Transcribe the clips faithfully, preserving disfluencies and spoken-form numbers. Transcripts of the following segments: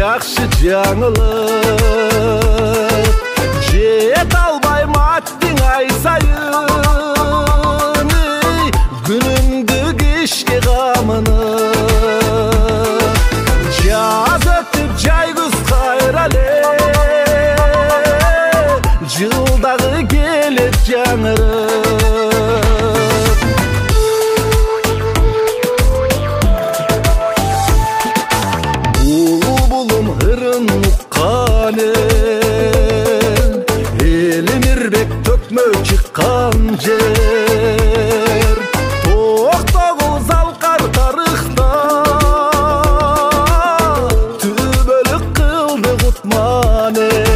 жакшы жаңылык жете албайм аттың ай сайын күнүмдү кишке камыны жаз өтүп жай күз кайра эле жылдагы келет жаңырык булбулум ырын уккан элим ирбек төкмө чыккан жер токтогул залкар тарыхта түбөлүк кылды кутман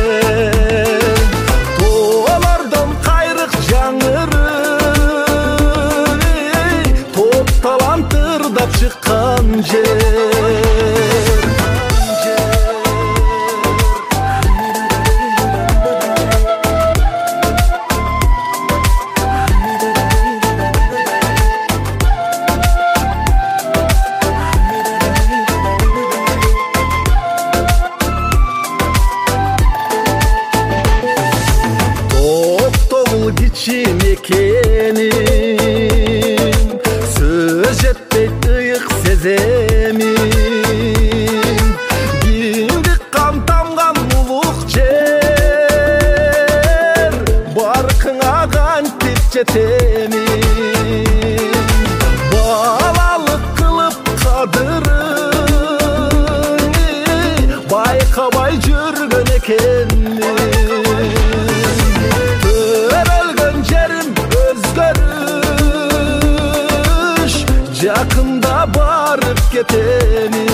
тоолордон кайрык жаңырык топ талантырдап чыккан жер кичим экеним сөз жетпейт ыйык сеземим биндик кан тамган улук жер баркыңа кантип жетемин балалык кылып кадырың байкабай жүргөн экенмин Yakında barıp keteni